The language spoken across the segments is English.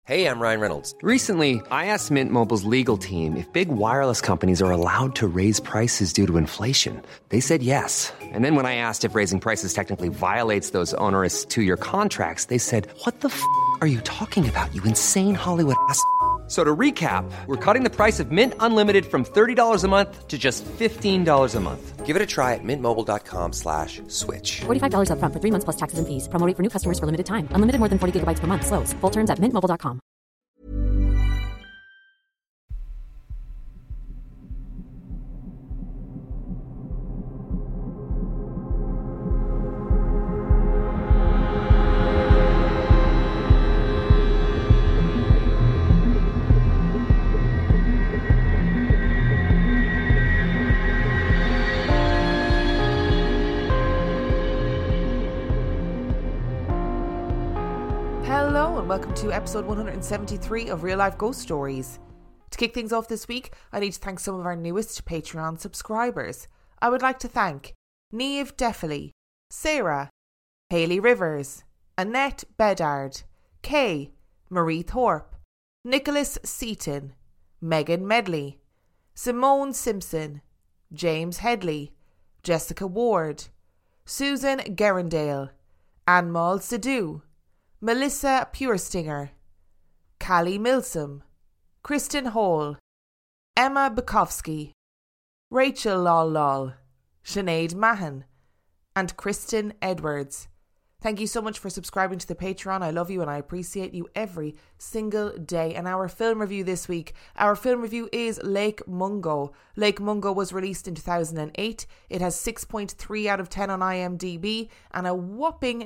Hey, I'm Ryan Reynolds. Recently, I asked Mint Mobile's legal team if big wireless companies are allowed to raise prices due to inflation. They said yes. And then when I asked if raising prices technically violates those onerous two-year contracts, they said, "What the f*** are you talking about, you insane Hollywood ass?" So to recap, we're cutting the price of Mint Unlimited from $30 a month to just $15 a month. Give it a try at mintmobile.com/switch. $45 up front for 3 months plus taxes and fees. Promo rate for new customers for limited time. Unlimited more than 40 gigabytes per month. Slows full terms at mintmobile.com. Hello and welcome to episode 173 of Real Life Ghost Stories. To kick things off this week, I need to thank some of our newest Patreon subscribers. I would like to thank Niamh Defily, Sarah, Hayley Rivers, Annette Bedard, Kay, Marie Thorpe, Nicholas Seaton, Megan Medley, Simone Simpson, James Headley, Jessica Ward, Susan Gerendale, Anmal Sidhu, Melissa Purestinger, Callie Milsom, Kristen Hall, Emma Bukowski, Rachel Lol, Sinead Mahan, and Kristen Edwards. Thank you so much for subscribing to the Patreon. I love you and I appreciate you every single day. And our film review this week, our film review is Lake Mungo. Lake Mungo was released in 2008. It has 6.3 out of 10 on IMDb and a whopping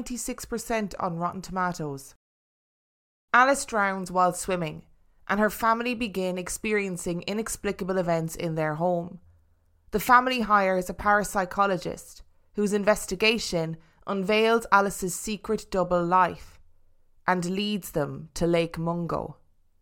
96% on Rotten Tomatoes. Alice drowns while swimming and her family begin experiencing inexplicable events in their home. The family hires a parapsychologist whose investigation unveils Alice's secret double life and leads them to Lake Mungo.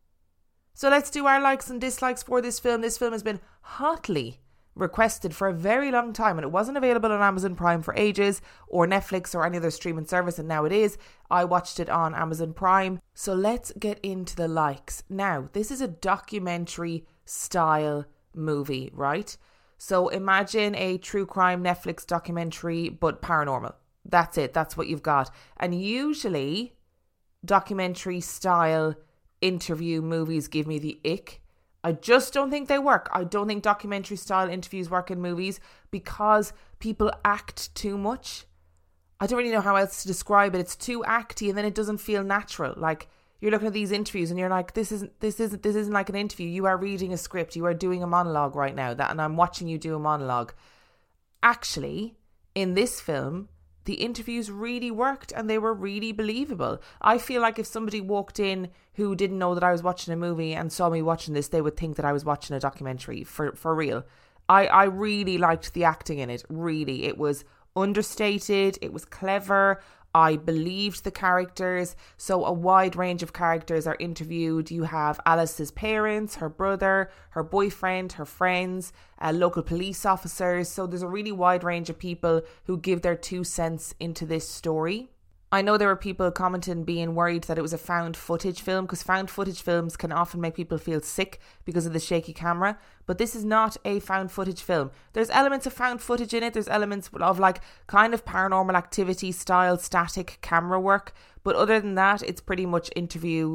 So let's do our likes and dislikes for this film. This film has been hotly requested for a very long time and it wasn't available on Amazon Prime for ages or Netflix or any other streaming service, and now it is. I watched it on Amazon Prime. So let's get into the likes. Now, this is a documentary style movie, right? So imagine a true crime Netflix documentary but paranormal. That's it. That's what you've got. And usually documentary style interview movies give me the ick. I just don't think they work. I don't think documentary style interviews work in movies because people act too much. I don't really know how else to describe it. It's too acty and then it doesn't feel natural. Like you're looking at these interviews and you're like, this isn't like an interview. You are reading a script. You are doing a monologue right now. And I'm watching you do a monologue. Actually, in this film, the interviews really worked and they were really believable. I feel like if somebody walked in who didn't know that I was watching a movie and saw me watching this, they would think that I was watching a documentary for real. I really liked the acting in it. Really. It was understated. It was clever. I believed the characters. So a wide range of characters are interviewed. You have Alice's parents, her brother, her boyfriend, her friends, local police officers. So there's a really wide range of people who give their 2 cents into this story. I know there were people commenting being worried that it was a found footage film because found footage films can often make people feel sick because of the shaky camera, but this is not a found footage film. There's elements of found footage in it. There's elements of like kind of Paranormal Activity style static camera work, but other than that, it's pretty much interview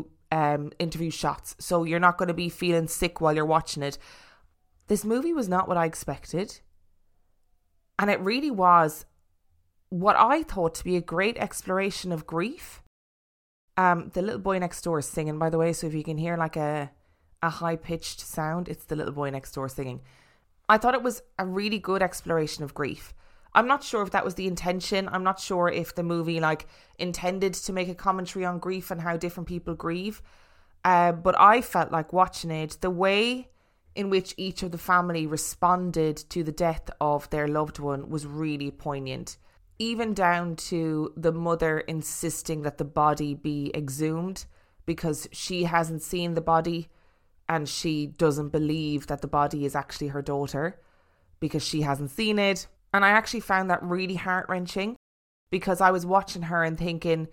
shots. So you're not going to be feeling sick while you're watching it. This movie was not what I expected, and it really was what I thought to be a great exploration of grief. The little boy next door is singing, by the way, so if you can hear like a high-pitched sound, it's the little boy next door singing. I thought it was a really good exploration of grief. I'm not sure if that was the intention. I'm not sure if the movie like intended to make a commentary on grief and how different people grieve. But I felt like watching it, the way in which each of the family responded to the death of their loved one was really poignant. Even down to the mother insisting that the body be exhumed because she hasn't seen the body and she doesn't believe that the body is actually her daughter because she hasn't seen it. And I actually found that really heart-wrenching because I was watching her and thinking,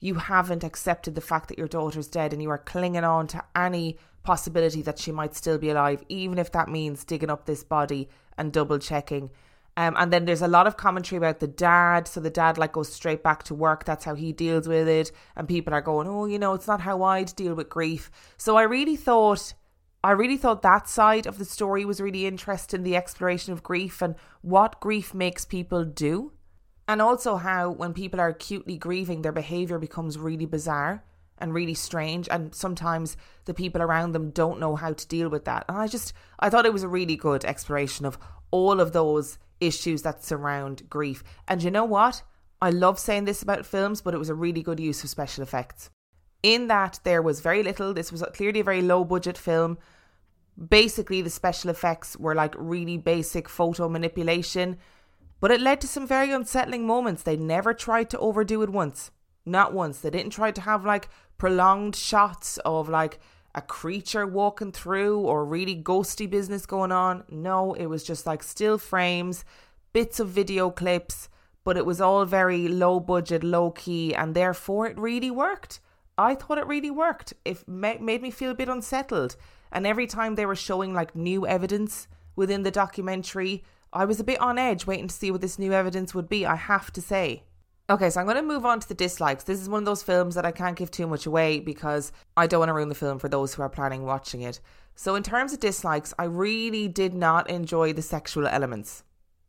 you haven't accepted the fact that your daughter's dead and you are clinging on to any possibility that she might still be alive, even if that means digging up this body and double checking. And then there's a lot of commentary about the dad. So the dad like goes straight back to work. That's how he deals with it. And people are going, oh, you know, it's not how I'd deal with grief. So I really thought that side of the story was really interesting, the exploration of grief and what grief makes people do. And also how when people are acutely grieving, their behaviour becomes really bizarre and really strange. And sometimes the people around them don't know how to deal with that. And I thought it was a really good exploration of all of those issues that surround grief. And you know what? I love saying this about films, but it was a really good use of special effects. In that there was very little. This was clearly a very low budget film. Basically, the special effects were like really basic photo manipulation, but it led to some very unsettling moments. They never tried to overdo it once. Not once. They didn't try to have like prolonged shots of like a creature walking through or really ghosty business going on. No, it was just like still frames, bits of video clips, but it was all very low budget, low key, and therefore it really worked. I thought it really worked. It made me feel a bit unsettled. And every time they were showing like new evidence within the documentary, I was a bit on edge waiting to see what this new evidence would be, I have to say. Okay, so I'm going to move on to the dislikes. This is one of those films that I can't give too much away because I don't want to ruin the film for those who are planning watching it. So in terms of dislikes, I really did not enjoy the sexual elements.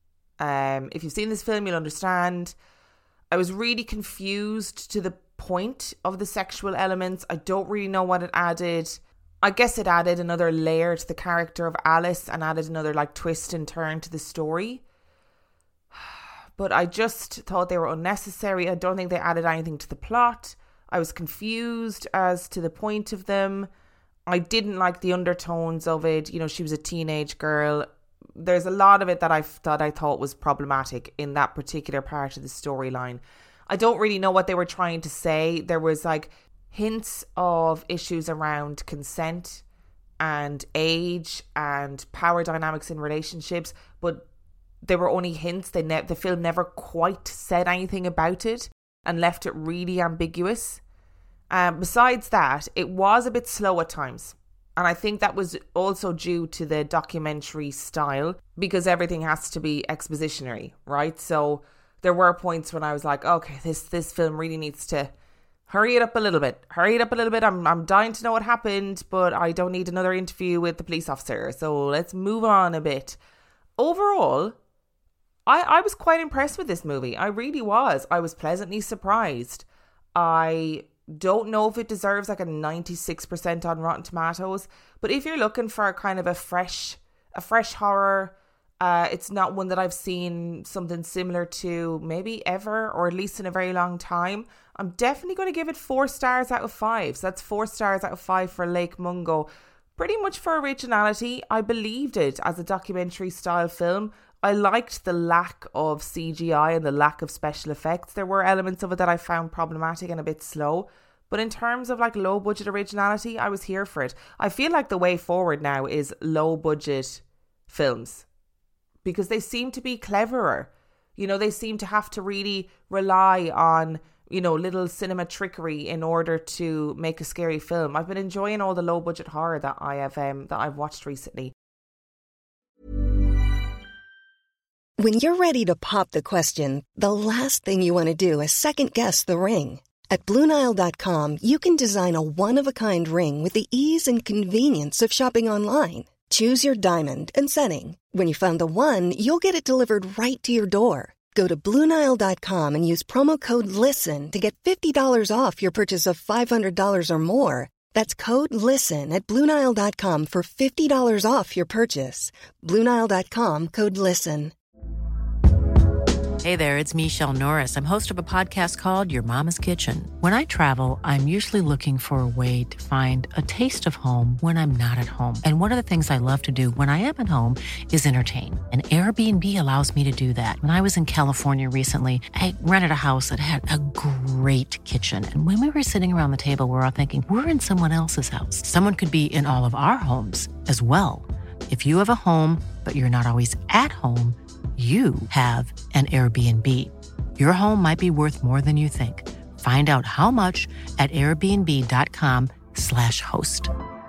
If you've seen this film, you'll understand. I was really confused to the point of the sexual elements. I don't really know what it added. I guess it added another layer to the character of Alice and added another like twist and turn to the story. But I just thought they were unnecessary. I don't think they added anything to the plot. I was confused as to the point of them. I didn't like the undertones of it. You know, she was a teenage girl. There's a lot of it that I thought was problematic in that particular part of the storyline. I don't really know what they were trying to say. There was like hints of issues around consent and age and power dynamics in relationships, but they were only hints. The film never quite said anything about it and left it really ambiguous. Besides that, it was a bit slow at times. And I think that was also due to the documentary style because everything has to be expositionary, right? So there were points when I was like, okay, this film really needs to hurry it up a little bit. I'm dying to know what happened, but I don't need another interview with the police officer. So let's move on a bit. Overall, I was quite impressed with this movie. I really was. I was pleasantly surprised. I don't know if it deserves like a 96% on Rotten Tomatoes, but if you're looking for a kind of a fresh horror, it's not one that I've seen something similar to maybe ever, or at least in a very long time. I'm definitely going to give it 4 stars out of 5. So that's 4 stars out of 5 for Lake Mungo. Pretty much for originality. I believed it as a documentary style film. I liked the lack of CGI and the lack of special effects. There were elements of it that I found problematic and a bit slow. But in terms of like low budget originality, I was here for it. I feel like the way forward now is low budget films because they seem to be cleverer. You know, they seem to have to really rely on, you know, little cinema trickery in order to make a scary film. I've been enjoying all the low budget horror that I've watched recently. When you're ready to pop the question, the last thing you want to do is second guess the ring. At BlueNile.com, you can design a one-of-a-kind ring with the ease and convenience of shopping online. Choose your diamond and setting. When you find the one, you'll get it delivered right to your door. Go to BlueNile.com and use promo code LISTEN to get $50 off your purchase of $500 or more. That's code LISTEN at BlueNile.com for $50 off your purchase. BlueNile.com, code LISTEN. Hey there, it's Michelle Norris. I'm host of a podcast called Your Mama's Kitchen. When I travel, I'm usually looking for a way to find a taste of home when I'm not at home. And one of the things I love to do when I am at home is entertain. And Airbnb allows me to do that. When I was in California recently, I rented a house that had a great kitchen. And when we were sitting around the table, we were all thinking, we're in someone else's house. Someone could be in all of our homes as well. If you have a home, but you're not always at home, you have an Airbnb. Your home might be worth more than you think. Find out how much at airbnb.com/host.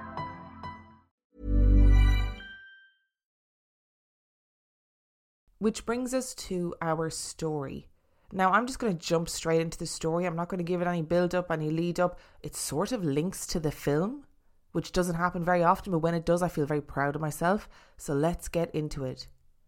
Which brings us to our story. Now, I'm just going to jump straight into the story. I'm not going to give it any build-up, any lead-up. It sort of links to the film, which doesn't happen very often, but when it does, I feel very proud of myself. So let's get into it.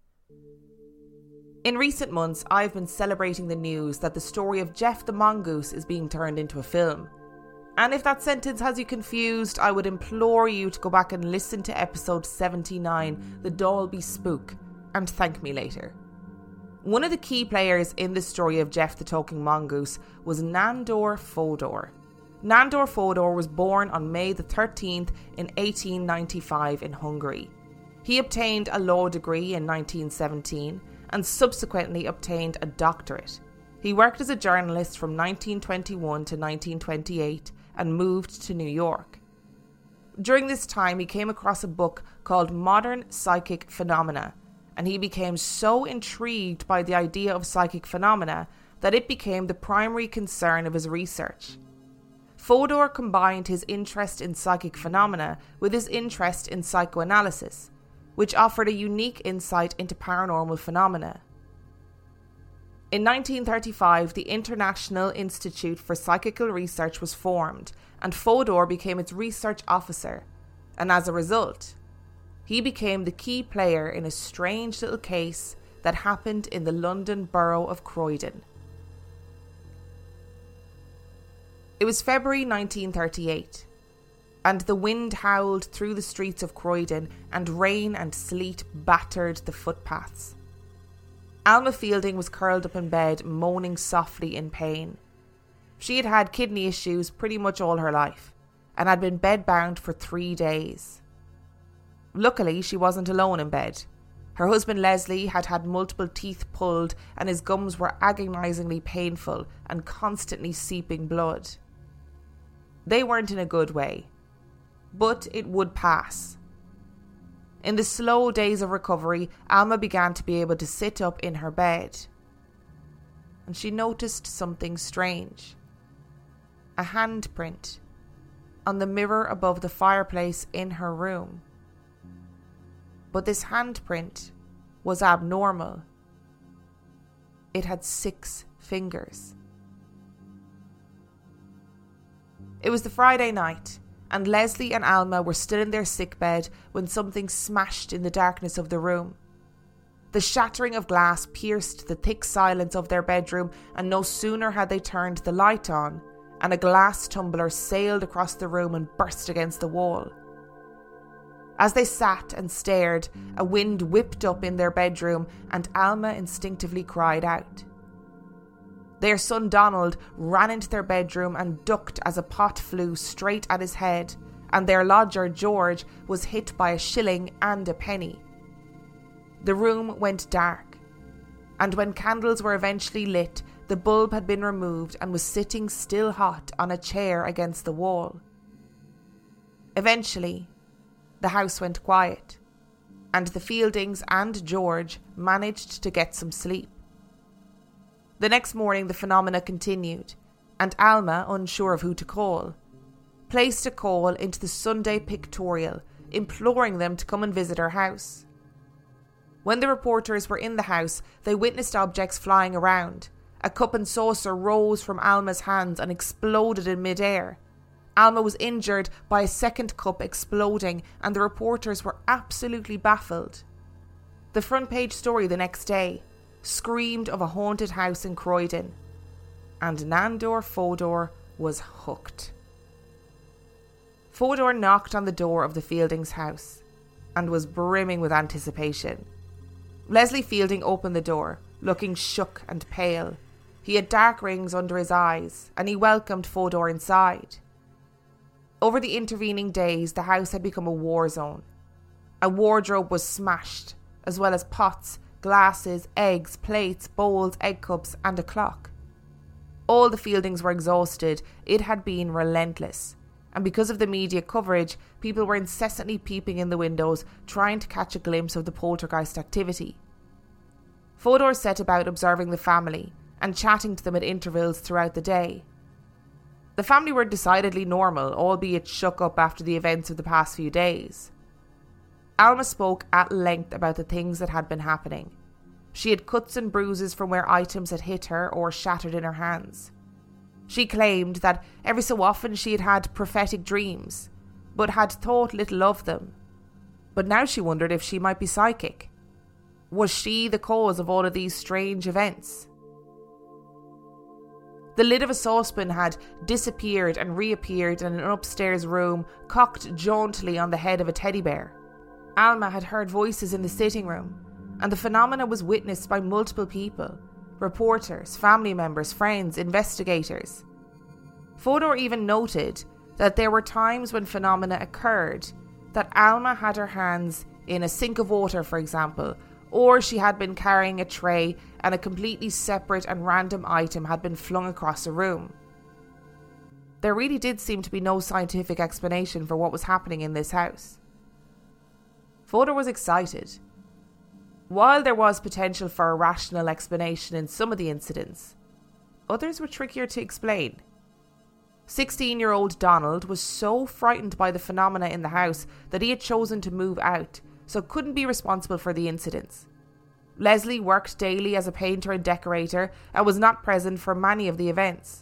In recent months, I've been celebrating the news that the story of Jeff the Mongoose is being turned into a film. And if that sentence has you confused, I would implore you to go back and listen to episode 79, The Dalby Spook, and thank me later. One of the key players in the story of Jeff the Talking Mongoose was Nandor Fodor. Nandor Fodor was born on May the 13th in 1895 in Hungary. He obtained a law degree in 1917 and subsequently obtained a doctorate. He worked as a journalist from 1921 to 1928 and moved to New York. During this time, he came across a book called Modern Psychic Phenomena, and he became so intrigued by the idea of psychic phenomena that it became the primary concern of his research. Fodor combined his interest in psychic phenomena with his interest in psychoanalysis, which offered a unique insight into paranormal phenomena. In 1935, the International Institute for Psychical Research was formed, and Fodor became its research officer, and as a result, he became the key player in a strange little case that happened in the London borough of Croydon. It was February 1938. And the wind howled through the streets of Croydon, and rain and sleet battered the footpaths. Alma Fielding was curled up in bed, moaning softly in pain. She had had kidney issues pretty much all her life, and had been bedbound for 3 days. Luckily, she wasn't alone in bed. Her husband Leslie had had multiple teeth pulled, and his gums were agonisingly painful and constantly seeping blood. They weren't in a good way. But it would pass. In the slow days of recovery, Alma began to be able to sit up in her bed. And she noticed something strange. A handprint on the mirror above the fireplace in her room. But this handprint was abnormal. It had 6 fingers. It was the Friday night, and Leslie and Alma were still in their sickbed when something smashed in the darkness of the room. The shattering of glass pierced the thick silence of their bedroom, and no sooner had they turned the light on, and a glass tumbler sailed across the room and burst against the wall. As they sat and stared, a wind whipped up in their bedroom, and Alma instinctively cried out. Their son Donald ran into their bedroom and ducked as a pot flew straight at his head, and their lodger George was hit by a shilling and a penny. The room went dark, and when candles were eventually lit, the bulb had been removed and was sitting still hot on a chair against the wall. Eventually, the house went quiet, and the Fieldings and George managed to get some sleep. The next morning the phenomena continued, and Alma, unsure of who to call, placed a call into the Sunday Pictorial, imploring them to come and visit her house. When the reporters were in the house, they witnessed objects flying around. A cup and saucer rose from Alma's hands and exploded in midair. Alma was injured by a second cup exploding, and the reporters were absolutely baffled. The front page story the next day screamed of a haunted house in Croydon, and Nandor Fodor was hooked. Fodor knocked on the door of the Fieldings' house and was brimming with anticipation. Leslie Fielding opened the door, looking shook and pale. He had dark rings under his eyes, and he welcomed Fodor inside. Over the intervening days, the house had become a war zone. A wardrobe was smashed, as well as pots, glasses, eggs, plates, bowls, egg cups, and a clock. All the Fieldings were exhausted. It had been relentless. And because of the media coverage, people were incessantly peeping in the windows, trying to catch a glimpse of the poltergeist activity. Fodor set about observing the family and chatting to them at intervals throughout the day. The family were decidedly normal, albeit shook up after the events of the past few days. Alma spoke at length about the things that had been happening. She had cuts and bruises from where items had hit her or shattered in her hands. She claimed that every so often she had had prophetic dreams, but had thought little of them. But now she wondered if she might be psychic. Was she the cause of all of these strange events? The lid of a saucepan had disappeared and reappeared in an upstairs room, cocked jauntily on the head of a teddy bear. Alma had heard voices in the sitting room, and the phenomena was witnessed by multiple people: reporters, family members, friends, investigators. Fodor even noted that there were times when phenomena occurred that Alma had her hands in a sink of water, for example, or she had been carrying a tray and a completely separate and random item had been flung across a room. There really did seem to be no scientific explanation for what was happening in this house. Fodor was excited. While there was potential for a rational explanation in some of the incidents, others were trickier to explain. 16-year-old Donald was so frightened by the phenomena in the house that he had chosen to move out, so couldn't be responsible for the incidents. Leslie worked daily as a painter and decorator and was not present for many of the events.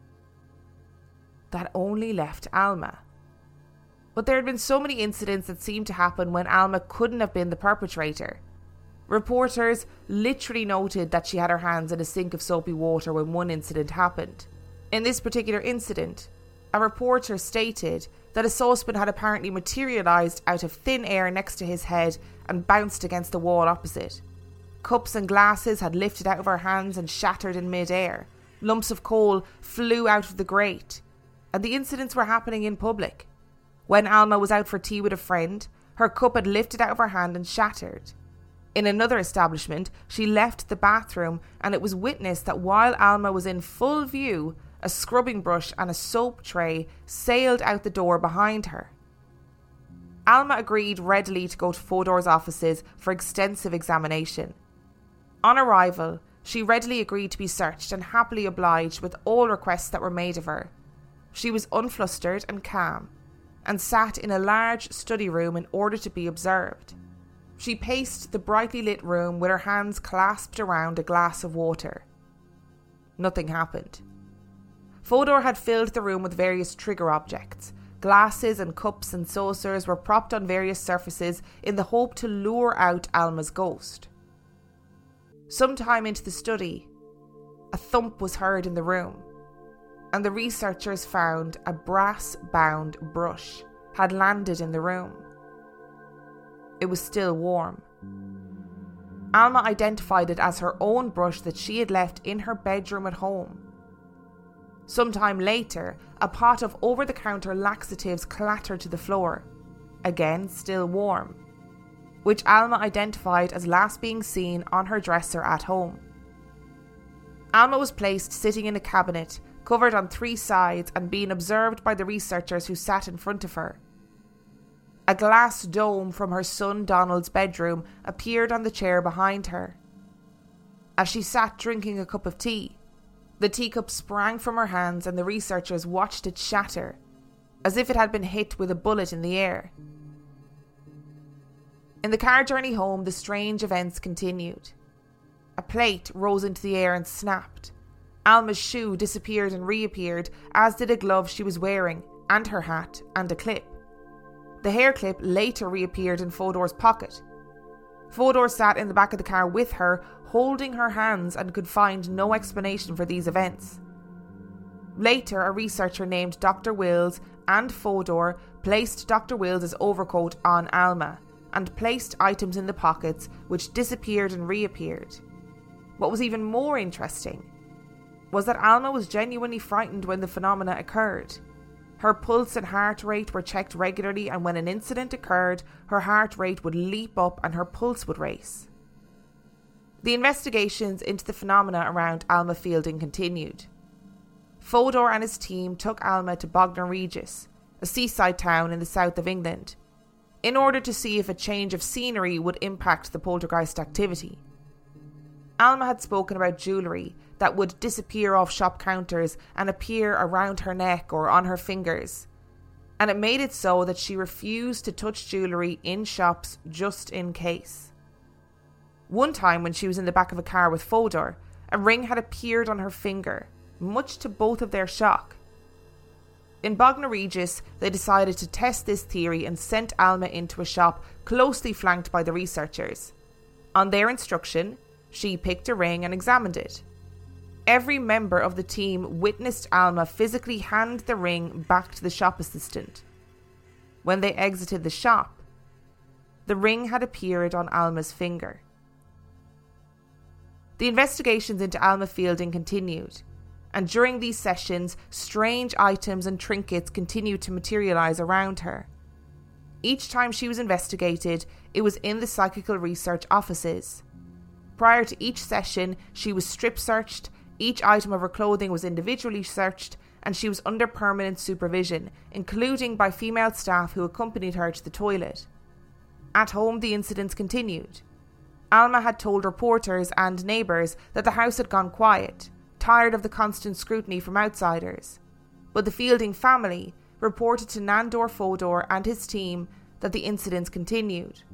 That only left Alma. But there had been so many incidents that seemed to happen when Alma couldn't have been the perpetrator. Reporters literally noted that she had her hands in a sink of soapy water when one incident happened. In this particular incident, a reporter stated that a saucepan had apparently materialised out of thin air next to his head and bounced against the wall opposite. Cups and glasses had lifted out of her hands and shattered in mid-air. Lumps of coal flew out of the grate. And the incidents were happening in public. When Alma was out for tea with a friend, her cup had lifted out of her hand and shattered. In another establishment, she left the bathroom and it was witnessed that while Alma was in full view, a scrubbing brush and a soap tray sailed out the door behind her. Alma agreed readily to go to Fodor's offices for extensive examination. On arrival, she readily agreed to be searched and happily obliged with all requests that were made of her. She was unflustered and calm, and sat in a large study room in order to be observed. She paced the brightly lit room with her hands clasped around a glass of water. Nothing happened. Fodor had filled the room with various trigger objects. Glasses and cups and saucers were propped on various surfaces in the hope to lure out Alma's ghost. Sometime into the study, a thump was heard in the room, and the researchers found a brass-bound brush had landed in the room. It was still warm. Alma identified it as her own brush that she had left in her bedroom at home. Sometime later, a pot of over-the-counter laxatives clattered to the floor, again still warm, which Alma identified as last being seen on her dresser at home. Alma was placed sitting in a cabinet, covered on 3 sides and being observed by the researchers who sat in front of her. A glass dome from her son Donald's bedroom appeared on the chair behind her. As she sat drinking a cup of tea, the teacup sprang from her hands and the researchers watched it shatter, as if it had been hit with a bullet in the air. In the car journey home, the strange events continued. A plate rose into the air and snapped. Alma's shoe disappeared and reappeared, as did a glove she was wearing, and her hat, and a clip. The hair clip later reappeared in Fodor's pocket. Fodor sat in the back of the car with her, holding her hands, and could find no explanation for these events. Later, a researcher named Dr. Wills and Fodor placed Dr. Wills' overcoat on Alma and placed items in the pockets which disappeared and reappeared. What was even more interesting was that Alma was genuinely frightened when the phenomena occurred. Her pulse and heart rate were checked regularly, and when an incident occurred, her heart rate would leap up and her pulse would race. The investigations into the phenomena around Alma Fielding continued. Fodor and his team took Alma to Bognor Regis, a seaside town in the south of England, in order to see if a change of scenery would impact the poltergeist activity. Alma had spoken about jewellery that would disappear off shop counters and appear around her neck or on her fingers. And it made it so that she refused to touch jewellery in shops just in case. One time when she was in the back of a car with Fodor, a ring had appeared on her finger, much to both of their shock. In Bognor Regis, they decided to test this theory and sent Alma into a shop closely flanked by the researchers. On their instruction, she picked a ring and examined it. Every member of the team witnessed Alma physically hand the ring back to the shop assistant. When they exited the shop, the ring had appeared on Alma's finger. The investigations into Alma Fielding continued, and during these sessions, strange items and trinkets continued to materialise around her. Each time she was investigated, it was in the psychical research offices. Prior to each session, she was strip searched, each item of her clothing was individually searched, and she was under permanent supervision, including by female staff who accompanied her to the toilet. At home, the incidents continued. Alma had told reporters and neighbours that the house had gone quiet, tired of the constant scrutiny from outsiders. But the Fielding family reported to Nandor Fodor and his team that the incidents continued.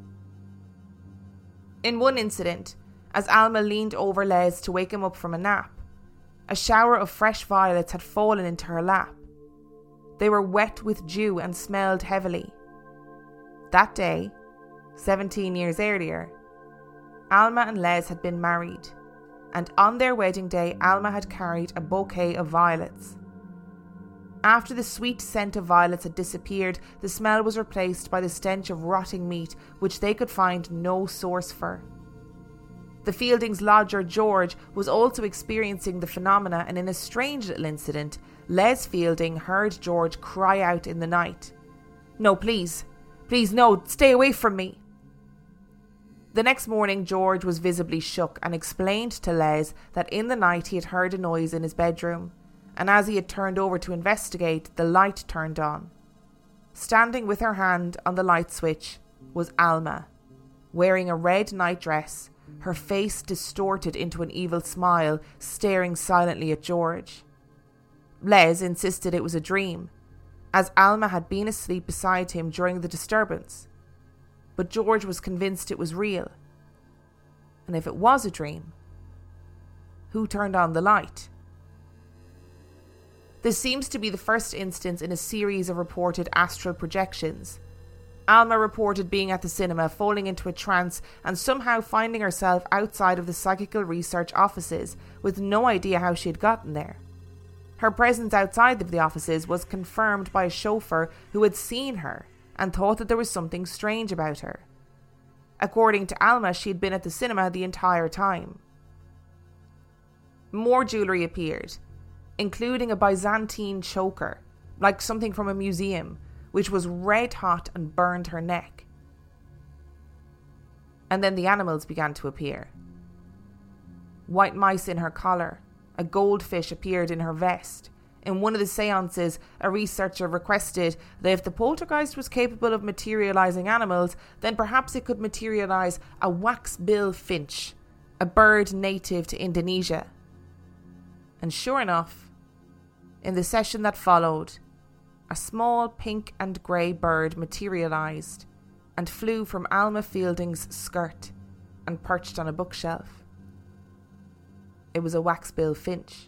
In one incident, as Alma leaned over Les to wake him up from a nap, a shower of fresh violets had fallen into her lap. They were wet with dew and smelled heavily. That day, 17 years earlier, Alma and Les had been married, and on their wedding day, Alma had carried a bouquet of violets. After the sweet scent of violets had disappeared, the smell was replaced by the stench of rotting meat, which they could find no source for. The Fieldings' lodger, George, was also experiencing the phenomena, and in a strange little incident, Les Fielding heard George cry out in the night, "No, please, please, no, stay away from me." The next morning, George was visibly shook and explained to Les that in the night he had heard a noise in his bedroom, and as he had turned over to investigate, the light turned on. Standing with her hand on the light switch was Alma, wearing a red night dress, her face distorted into an evil smile, staring silently at George. Les insisted it was a dream, as Alma had been asleep beside him during the disturbance. But George was convinced it was real. And if it was a dream, who turned on the light? This seems to be the first instance in a series of reported astral projections. Alma reported being at the cinema, falling into a trance, and somehow finding herself outside of the psychical research offices, with no idea how she had gotten there. Her presence outside of the offices was confirmed by a chauffeur who had seen her and thought that there was something strange about her. According to Alma, she had been at the cinema the entire time. More jewellery appeared, including a Byzantine choker, like something from a museum, which was red hot and burned her neck. And then the animals began to appear. White mice in her collar, a goldfish appeared in her vest. In one of the seances, a researcher requested that if the poltergeist was capable of materialising animals, then perhaps it could materialise a wax-bill finch, a bird native to Indonesia. And sure enough, in the session that followed, a small pink and grey bird materialised and flew from Alma Fielding's skirt and perched on a bookshelf. It was a wax-bill finch.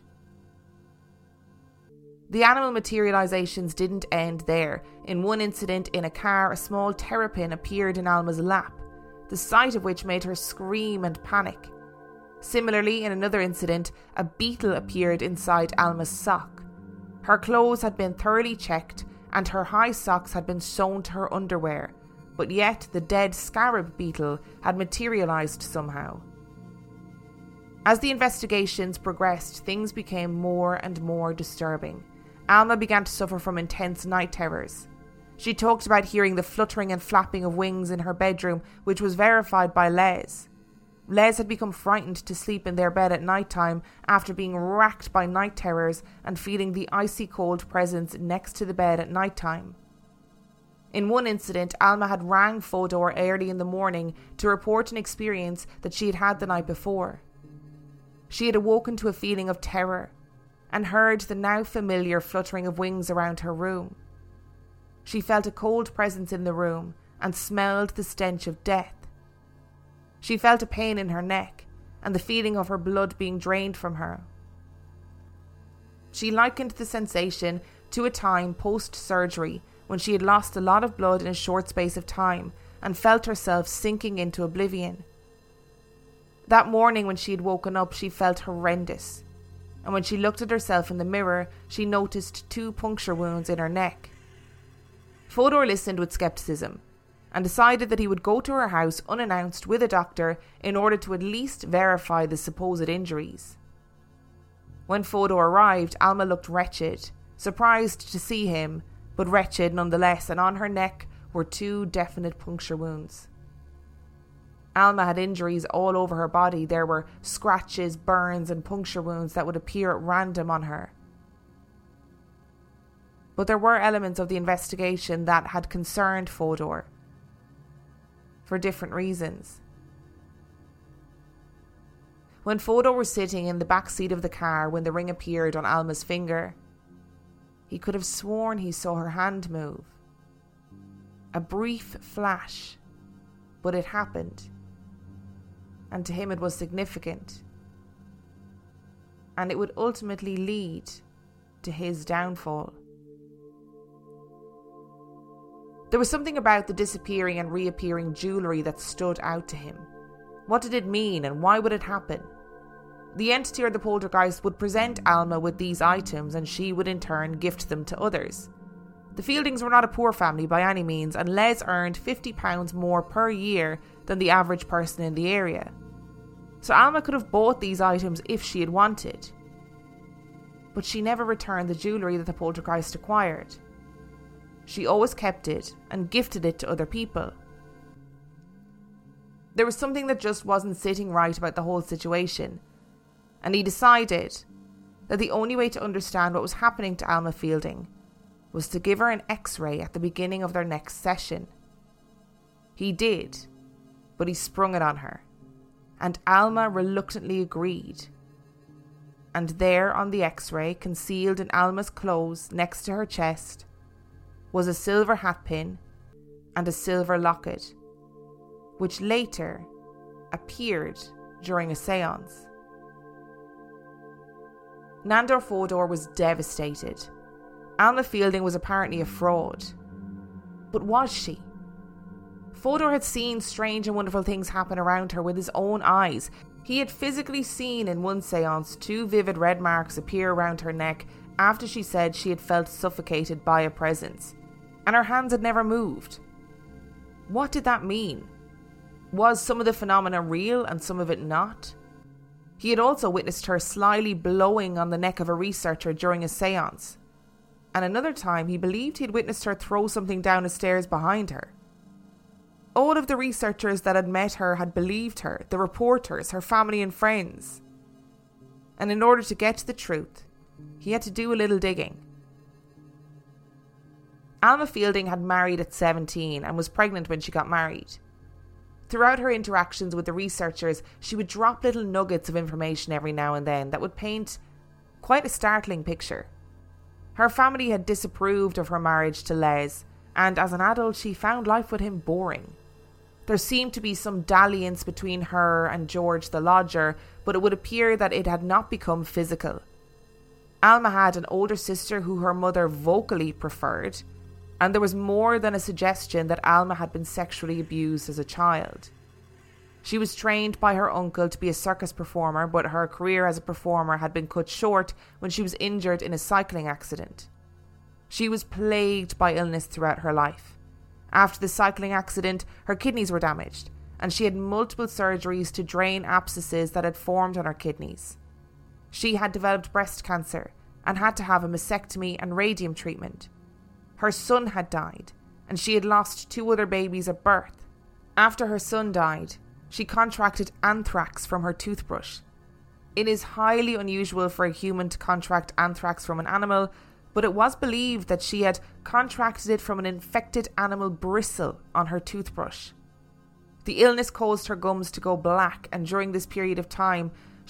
The animal materialisations didn't end there. In one incident in a car, a small terrapin appeared in Alma's lap, the sight of which made her scream and panic. Similarly, in another incident, a beetle appeared inside Alma's sock. Her clothes had been thoroughly checked and her high socks had been sewn to her underwear, but yet the dead scarab beetle had materialised somehow. As the investigations progressed, things became more and more disturbing. Alma began to suffer from intense night terrors. She talked about hearing the fluttering and flapping of wings in her bedroom, which was verified by Les. Les had become frightened to sleep in their bed at night time after being racked by night terrors and feeling the icy cold presence next to the bed at night time. In one incident, Alma had rang Fodor early in the morning to report an experience that she had had the night before. she had awoken to a feeling of terror and heard the now familiar fluttering of wings around her room. She felt a cold presence in the room and smelled the stench of death. She felt a pain in her neck and the feeling of her blood being drained from her. She likened the sensation to a time post-surgery when she had lost a lot of blood in a short space of time and felt herself sinking into oblivion. That morning when she had woken up, she felt horrendous, and when she looked at herself in the mirror, she noticed 2 puncture wounds in her neck. Fodor listened with skepticism and decided that he would go to her house unannounced with a doctor in order to at least verify the supposed injuries. When Fodor arrived, Alma looked wretched, surprised to see him, but wretched nonetheless, and on her neck were 2 definite puncture wounds. Alma had injuries all over her body. There were scratches, burns and puncture wounds that would appear at random on her. But there were elements of the investigation that had concerned Fodor, for different reasons. When Fodor was sitting in the back seat of the car when the ring appeared on Alma's finger, he could have sworn he saw her hand move. A brief flash, but it happened. And to him it was significant. And it would ultimately lead to his downfall. There was something about the disappearing and reappearing jewellery that stood out to him. What did it mean and why would it happen? The entity or the poltergeist would present Alma with these items and she would in turn gift them to others. The Fieldings were not a poor family by any means, and Les earned £50 more per year than the average person in the area. So Alma could have bought these items if she had wanted. But she never returned the jewellery that the poltergeist acquired. She always kept it and gifted it to other people. There was something that just wasn't sitting right about the whole situation, and he decided that the only way to understand what was happening to Alma Fielding was to give her an X-ray at the beginning of their next session. He did, but he sprung it on her, and Alma reluctantly agreed. And there on the X-ray, concealed in Alma's clothes next to her chest, was a silver hat pin and a silver locket, which later appeared during a séance. Nandor Fodor was devastated. Alma Fielding was apparently a fraud. But was she? Fodor had seen strange and wonderful things happen around her with his own eyes. He had physically seen in one séance 2 vivid red marks appear around her neck after she said she had felt suffocated by a presence, and her hands had never moved. What did that mean? Was some of the phenomena real and some of it not? He had also witnessed her slyly blowing on the neck of a researcher during a séance, and another time he believed he had witnessed her throw something down the stairs behind her. All of the researchers that had met her had believed her, the reporters, her family and friends. And in order to get to the truth, he had to do a little digging. Alma Fielding had married at 17 and was pregnant when she got married. Throughout her interactions with the researchers, she would drop little nuggets of information every now and then that would paint quite a startling picture. Her family had disapproved of her marriage to Les, and as an adult she found life with him boring. There seemed to be some dalliance between her and George the lodger, but it would appear that it had not become physical. Alma had an older sister who her mother vocally preferred, and there was more than a suggestion that Alma had been sexually abused as a child. She was trained by her uncle to be a circus performer, but her career as a performer had been cut short when she was injured in a cycling accident. She was plagued by illness throughout her life. After the cycling accident, her kidneys were damaged, and she had multiple surgeries to drain abscesses that had formed on her kidneys. She had developed breast cancer and had to have a mastectomy and radium treatment. Her son had died, and she had lost 2 other babies at birth. After her son died, she contracted anthrax from her toothbrush. It is highly unusual for a human to contract anthrax from an animal, but it was believed that she had contracted it from an infected animal bristle on her toothbrush. The illness caused her gums to go black, and during this period of time,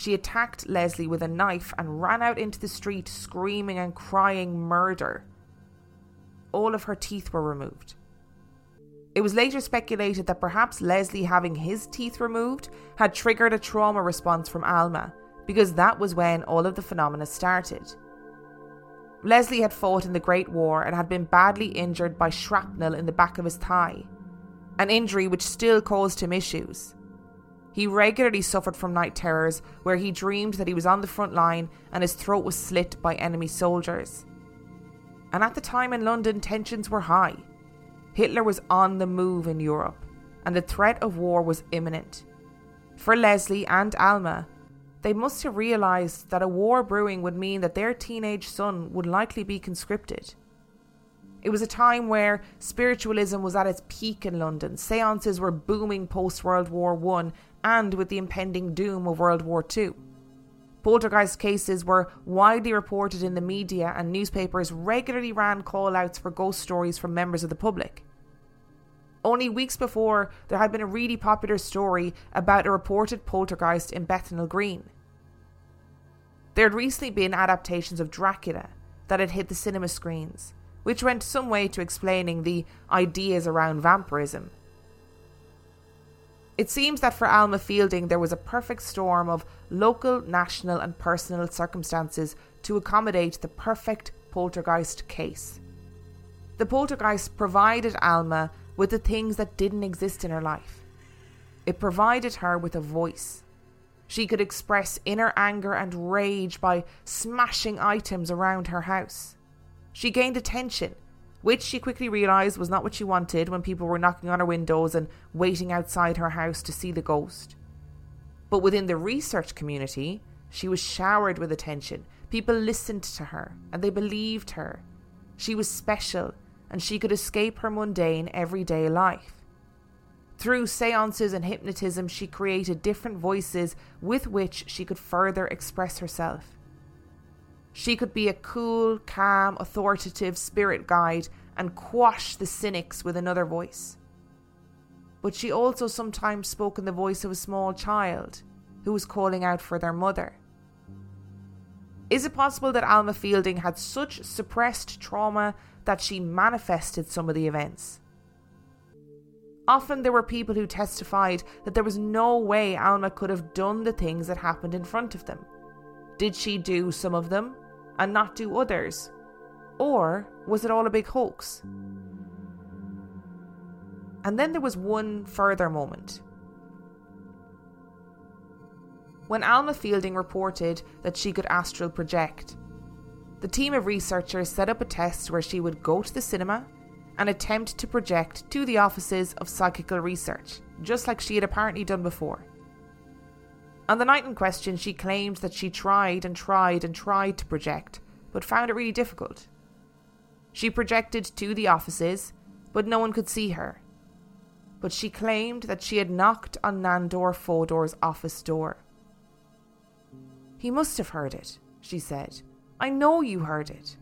she attacked Leslie with a knife and ran out into the street screaming and crying murder. All of her teeth were removed. It was later speculated that perhaps Leslie having his teeth removed had triggered a trauma response from Alma, because that was when all of the phenomena started. Leslie had fought in the Great War and had been badly injured by shrapnel in the back of his thigh, an injury which still caused him issues. He regularly suffered from night terrors where he dreamed that he was on the front line and his throat was slit by enemy soldiers. And at the time in London, tensions were high. Hitler was on the move in Europe, and the threat of war was imminent. For Leslie and Alma, they must have realised that a war brewing would mean that their teenage son would likely be conscripted. It was a time where spiritualism was at its peak in London. Seances were booming post-World War I and with the impending doom of World War II. Poltergeist cases were widely reported in the media, and newspapers regularly ran call-outs for ghost stories from members of the public. Only weeks before, there had been a really popular story about a reported poltergeist in Bethnal Green. There had recently been adaptations of Dracula that had hit the cinema screens, which went some way to explaining the ideas around vampirism. It seems that for Alma Fielding there was a perfect storm of local, national and personal circumstances to accommodate the perfect poltergeist case. The poltergeist provided Alma with the things that didn't exist in her life. It provided her with a voice. She could express inner anger and rage by smashing items around her house. She gained attention, which she quickly realised was not what she wanted when people were knocking on her windows and waiting outside her house to see the ghost. But within the research community, she was showered with attention. People listened to her and they believed her. She was special and she could escape her mundane everyday life. Through seances and hypnotism, she created different voices with which she could further express herself. She could be a cool, calm, authoritative spirit guide and quash the cynics with another voice. But she also sometimes spoke in the voice of a small child who was calling out for their mother. Is it possible that Alma Fielding had such suppressed trauma that she manifested some of the events? Often there were people who testified that there was no way Alma could have done the things that happened in front of them. Did she do some of them and not do others? Or was it all a big hoax? And then there was one further moment. When Alma Fielding reported that she could astral project, the team of researchers set up a test where she would go to the cinema and attempt to project to the offices of psychical research, just like she had apparently done before. On the night in question, she claimed that she tried to project, but found it really difficult. She projected to the offices, but no one could see her. But she claimed that she had knocked on Nandor Fodor's office door. "He must have heard it," she said. "I know you heard it."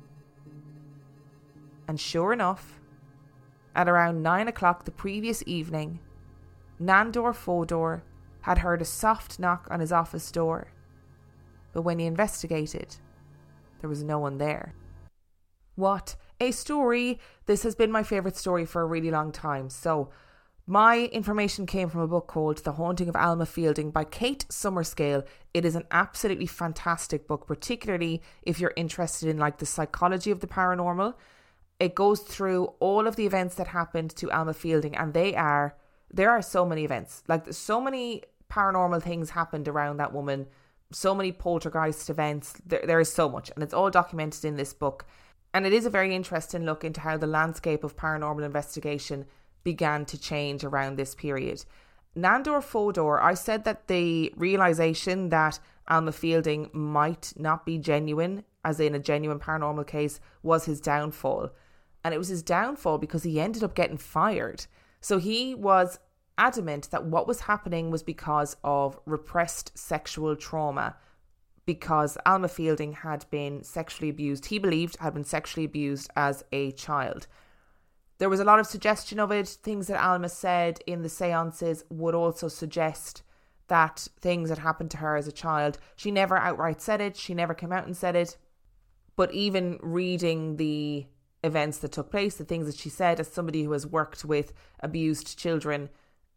And sure enough, at around 9 o'clock the previous evening, Nandor Fodor had heard a soft knock on his office door. But when he investigated, there was no one there. What a story! This has been my favourite story for a really long time. So, my information came from a book called The Haunting of Alma Fielding by Kate Summerscale. It is an absolutely fantastic book, particularly if you're interested in the psychology of the paranormal. It goes through all of the events that happened to Alma Fielding, and there are so many events. So many paranormal things happened around that woman, so many poltergeist events. There is so much, and it's all documented in this book. And it is a very interesting look into how the landscape of paranormal investigation began to change around this period. Nandor Fodor, I said that the realisation that Alma Fielding might not be genuine, as in a genuine paranormal case, was his downfall. And it was his downfall because he ended up getting fired. So he was adamant that what was happening was because of repressed sexual trauma, because Alma Fielding had been sexually abused. He believed had been sexually abused as a child. There was a lot of suggestion of it. Things that Alma said in the seances would also suggest that things had happened to her as a child. She never outright said it. She never came out and said it. But even reading the events that took place, the things that she said, as somebody who has worked with abused children,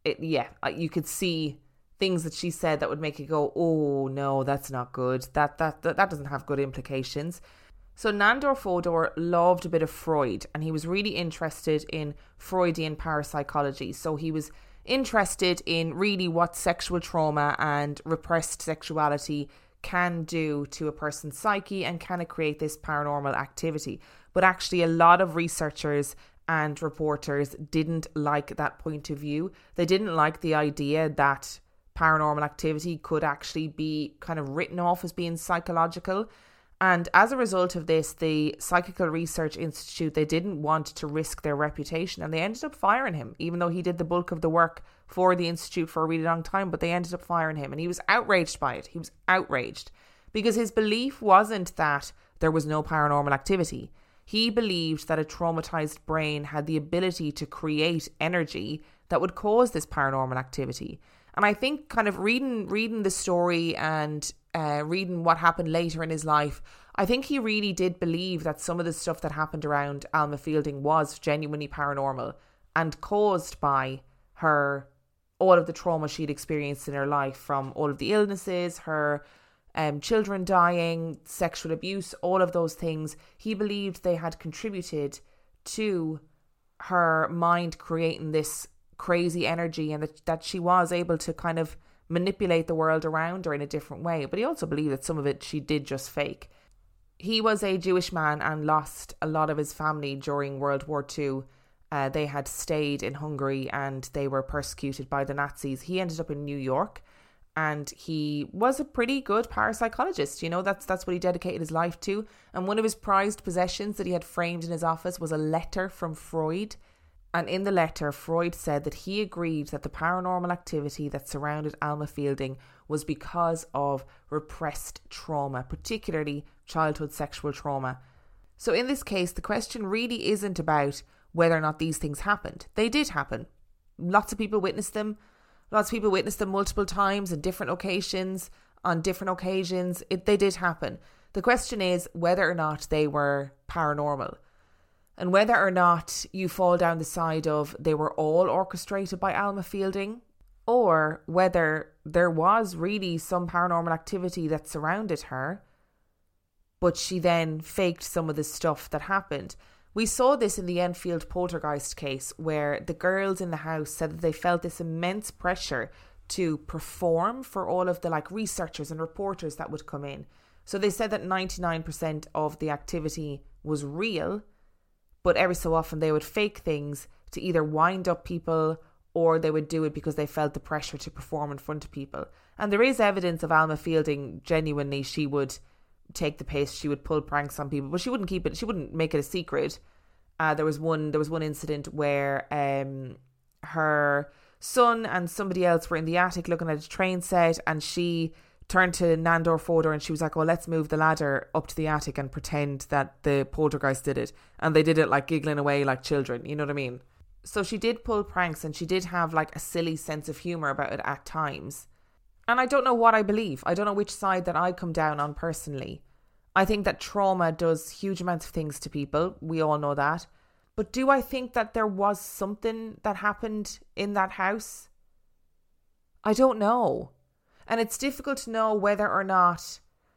you could see things that she said that would make you go, oh no, that's not good. That doesn't have good implications. So Nandor Fodor loved a bit of Freud, and he was really interested in Freudian parapsychology. So he was interested in really what sexual trauma and repressed sexuality can do to a person's psyche, and can it create this paranormal activity. But actually a lot of researchers and reporters didn't like that point of view. They didn't like the idea that paranormal activity could actually be kind of written off as being psychological. And as a result of this, the Psychical Research Institute, they didn't want to risk their reputation, and they ended up firing him, even though he did the bulk of the work for the Institute for a really long time. But they ended up firing him, and he was outraged by it. He was outraged because his belief wasn't that there was no paranormal activity. He believed that a traumatized brain had the ability to create energy that would cause this paranormal activity. And I think kind of reading the story and reading what happened later in his life, I think he really did believe that some of the stuff that happened around Alma Fielding was genuinely paranormal and caused by her, all of the trauma she'd experienced in her life, from all of the illnesses, her children dying, sexual abuse, all of those things. He believed they had contributed to her mind creating this crazy energy, and that she was able to kind of manipulate the world around her in a different way. But he also believed that some of it she did just fake. He was a Jewish man and lost a lot of his family during World War II. They had stayed in Hungary and they were persecuted by the Nazis. He ended up in New York, and he was a pretty good parapsychologist. You know, that's what he dedicated his life to. And one of his prized possessions that he had framed in his office was a letter from Freud. And in the letter, Freud said that he agreed that the paranormal activity that surrounded Alma Fielding was because of repressed trauma, particularly childhood sexual trauma. So in this case, the question really isn't about whether or not these things happened. They did happen. Lots of people witnessed them. Lots of people witnessed them multiple times in different occasions, on different occasions. They did happen. The question is whether or not they were paranormal. And whether or not you fall down the side of they were all orchestrated by Alma Fielding, or whether there was really some paranormal activity that surrounded her, but she then faked some of the stuff that happened. We saw this in the Enfield poltergeist case, where the girls in the house said that they felt this immense pressure to perform for all of the researchers and reporters that would come in. So they said that 99% of the activity was real, but every so often they would fake things to either wind up people, or they would do it because they felt the pressure to perform in front of people. And there is evidence of Alma Fielding genuinely, she would take the piss, she would pull pranks on people, but she wouldn't keep it, she wouldn't make it a secret. There was one incident where her son and somebody else were in the attic looking at a train set, and she turned to Nandor Fodor and she was like, oh, let's move the ladder up to the attic and pretend that the poltergeist did it. And they did it giggling away like children, you know what I mean? So she did pull pranks, and she did have a silly sense of humour about it at times. And I don't know what I believe. I don't know which side that I come down on personally. I think that trauma does huge amounts of things to people. We all know that. But do I think that there was something that happened in that house? I don't know. And it's difficult to know whether or not,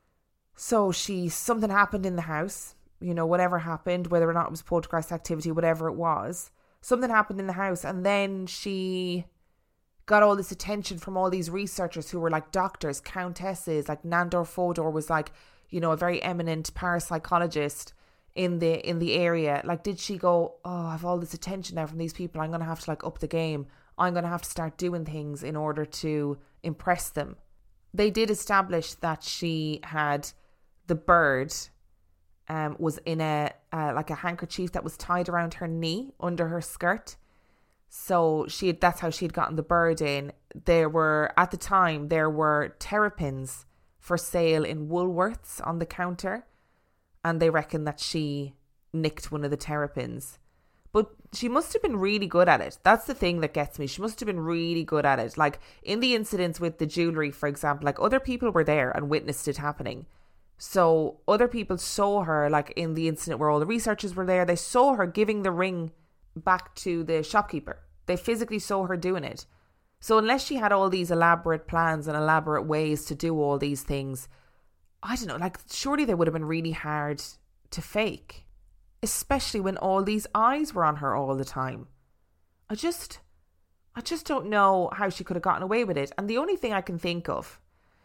something happened in the house, whatever happened, whether or not it was poltergeist activity, whatever it was, something happened in the house, and then she got all this attention from all these researchers who were doctors, countesses, Nandor Fodor was a very eminent parapsychologist in the area. Did she go, oh, I have all this attention now from these people, I'm going to have to up the game, I'm going to have to start doing things in order to impress them. They did establish that she had the bird was in a handkerchief that was tied around her knee under her skirt. So that's how she had gotten the bird in. At the time there were terrapins for sale in Woolworths on the counter, and they reckon that she nicked one of the terrapins. But she must have been really good at it. That's the thing that gets me. She must have been really good at it. Like in the incidents with the jewellery, for example, like other people were there and witnessed it happening. So other people saw her, like in the incident where all the researchers were there, they saw her giving the ring back to the shopkeeper. They physically saw her doing it. So unless she had all these elaborate plans and elaborate ways to do all these things, I don't know, like surely they would have been really hard to fake. Especially when all these eyes were on her all the time. I just don't know how she could have gotten away with it. And the only thing I can think of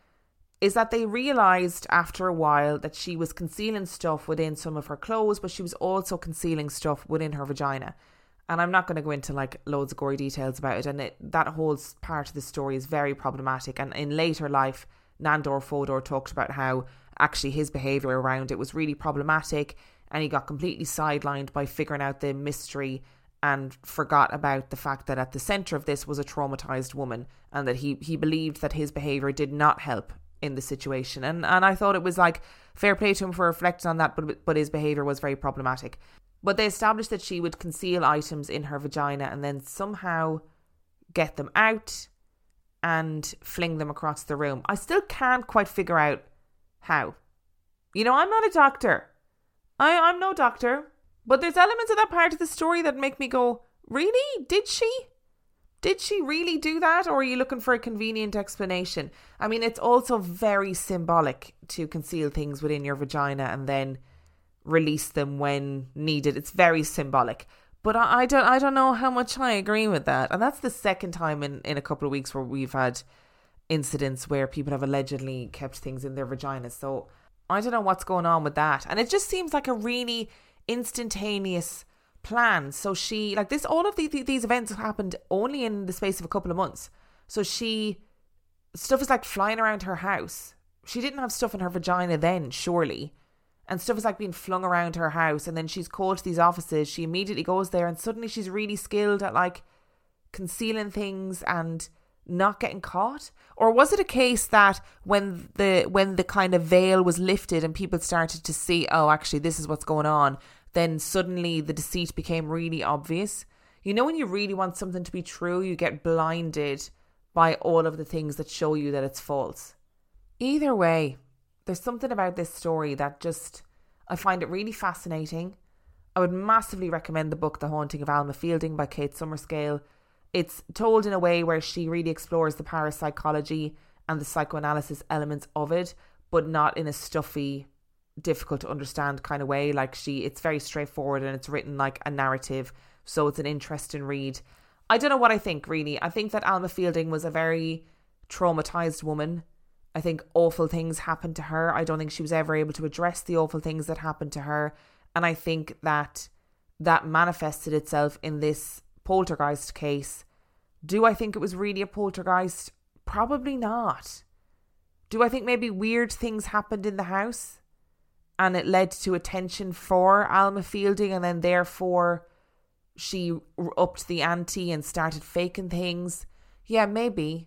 is that they realised after a while that she was concealing stuff within some of her clothes, but she was also concealing stuff within her vagina. And I'm not going to go into like loads of gory details about it. And that whole part of the story is very problematic. And in later life, Nandor Fodor talked about how actually his behaviour around it was really problematic. And he got completely sidelined by figuring out the mystery and forgot about the fact that at the centre of this was a traumatised woman, and that he believed that his behaviour did not help in the situation. And I thought it was like fair play to him for reflecting on that, but his behaviour was very problematic. But they established that she would conceal items in her vagina and then somehow get them out and fling them across the room. I still can't quite figure out how. You know, I'm not a doctor. I'm no doctor. But there's elements of that part of the story that make me go, really? Did she? Did she really do that? Or are you looking for a convenient explanation? I mean, it's also very symbolic to conceal things within your vagina and then release them when needed. It's very symbolic. But I don't know how much I agree with that. And that's the second time in a couple of weeks where we've had incidents where people have allegedly kept things in their vaginas. So I don't know what's going on with that. And it just seems like a really instantaneous plan. So she, like this, all of these events happened only in the space of a couple of months. So stuff is like flying around her house. She didn't have stuff in her vagina then, surely. And stuff is like being flung around her house. And then she's called to these offices. She immediately goes there and suddenly she's really skilled at like concealing things and not getting caught. Or was it a case that when the kind of veil was lifted and people started to see, oh, actually this is what's going on, then suddenly the deceit became really obvious? You know, when you really want something to be true, you get blinded by all of the things that show you that it's false. Either way, there's something about this story that just, I find it really fascinating. I would massively recommend the book The Haunting of Alma Fielding by Kate Summerscale. It's told in a way where she really explores the parapsychology and the psychoanalysis elements of it, but not in a stuffy, difficult to understand kind of way. Like it's very straightforward and it's written like a narrative, so it's an interesting read. I don't know what I think, really. I think that Alma Fielding was a very traumatized woman. I think awful things happened to her. I don't think she was ever able to address the awful things that happened to her. And I think that manifested itself in this poltergeist case. Do I think it was really a poltergeist? Probably not. Do I think maybe weird things happened in the house and it led to attention for Alma Fielding, and then therefore she upped the ante and started faking things? Yeah, maybe.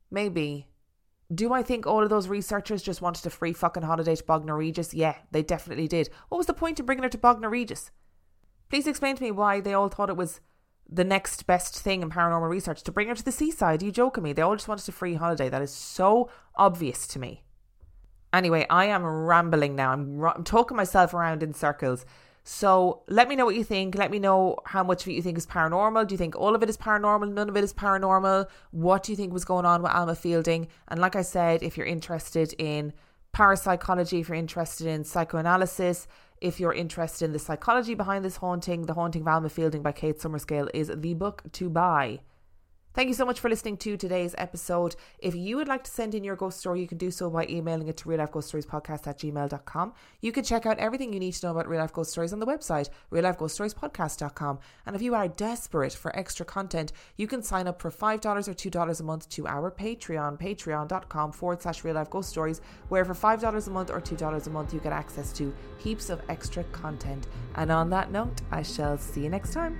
Do I think all of those researchers just wanted a free fucking holiday to Bognor Regis? Yeah, they definitely did. What was the point of bringing her to Bognor Regis? Please explain to me why they all thought it was the next best thing in paranormal research to bring her to the seaside. Are you joking me? They all just wanted a free holiday. That is so obvious to me. Anyway, I am rambling now. I'm talking myself around in circles. So let me know what you think. Let me know how much of it you think is paranormal. Do you think all of it is paranormal? None of it is paranormal? What do you think was going on with Alma Fielding? And like I said, if you're interested in parapsychology, if you're interested in psychoanalysis, if you're interested in the psychology behind this haunting, The Haunting of Alma Fielding by Kate Summerscale is the book to buy. Thank you so much for listening to today's episode. If you would like to send in your ghost story, you can do so by emailing it to reallifeghoststoriespodcast@gmail.com. You can check out everything you need to know about Real Life Ghost Stories on the website, reallifeghoststoriespodcast.com. And if you are desperate for extra content, you can sign up for $5 or $2 a month to our Patreon, patreon.com/Real Life Ghost Stories, where for $5 a month or $2 a month, you get access to heaps of extra content. And on that note, I shall see you next time.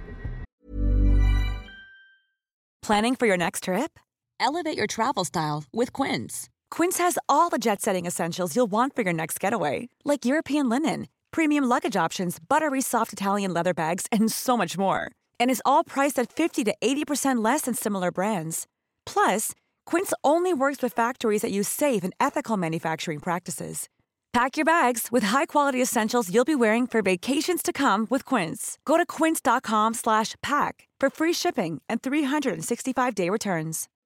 Planning for your next trip? Elevate your travel style with Quince. Quince has all the jet-setting essentials you'll want for your next getaway, like European linen, premium luggage options, buttery soft Italian leather bags, and so much more. And is all priced at 50 to 80% less than similar brands. Plus, Quince only works with factories that use safe and ethical manufacturing practices. Pack your bags with high-quality essentials you'll be wearing for vacations to come with Quince. Go to quince.com/pack for free shipping and 365-day returns.